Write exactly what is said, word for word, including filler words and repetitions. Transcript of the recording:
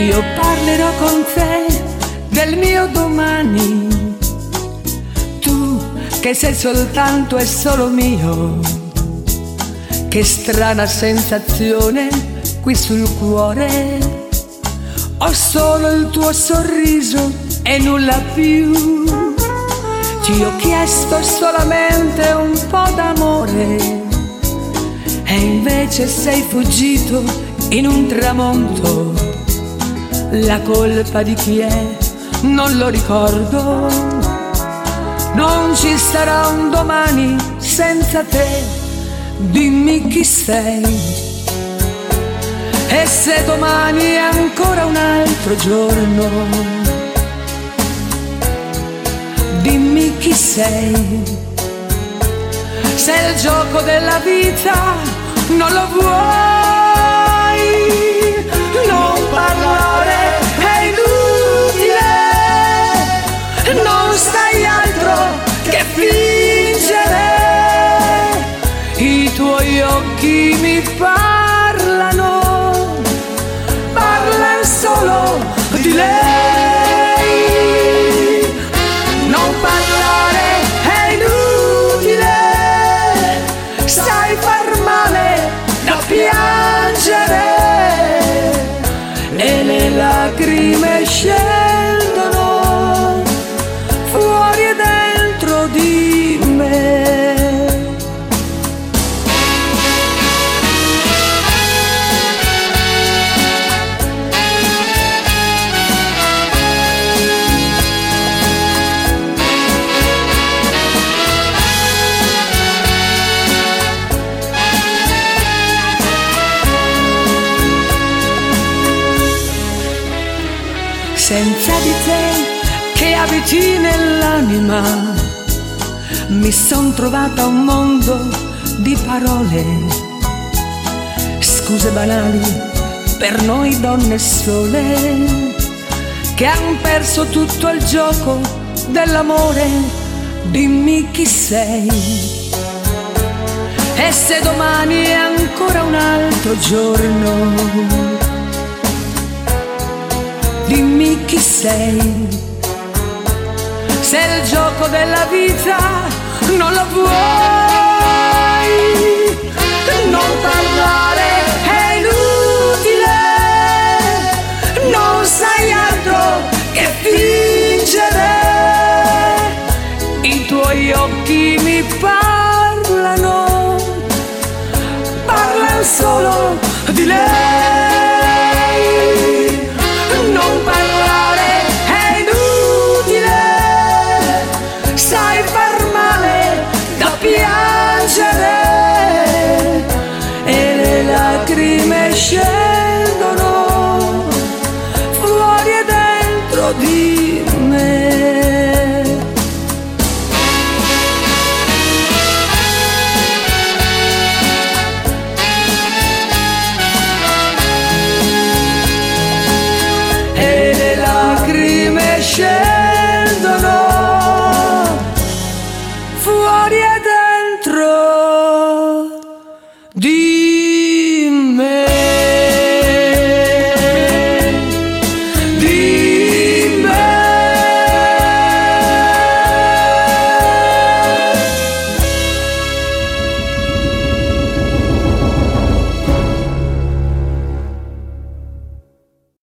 Io parlerò con te del mio domani, tu che sei soltanto e solo mio. Che strana sensazione qui sul cuore, ho solo il tuo sorriso e nulla più. Ti ho chiesto solamente un po' d'amore e invece sei fuggito in un tramonto. La colpa di chi è? Non lo ricordo. Non ci sarà un domani senza te. Dimmi chi sei. E se domani è ancora un altro giorno, dimmi chi sei. Se il gioco della vita non lo vuoi, non parlare, è inutile, non stai altro che fingere. I tuoi occhi mi parlano, parlano solo di lei. Non parlare, è inutile, sai far male da piangere e le lacrime scendono fuori e dentro di me. Senza di te che abiti nell'anima, mi son trovata un mondo di parole, scuse banali per noi donne sole, che han perso tutto il gioco dell'amore. Dimmi chi sei. E se domani è ancora un altro giorno, dimmi chi sei. Se il gioco della vita non lo vuoi, non parlare, è inutile, non sai altro che fingere. I tuoi occhi mi parlano, parlano solo di lei.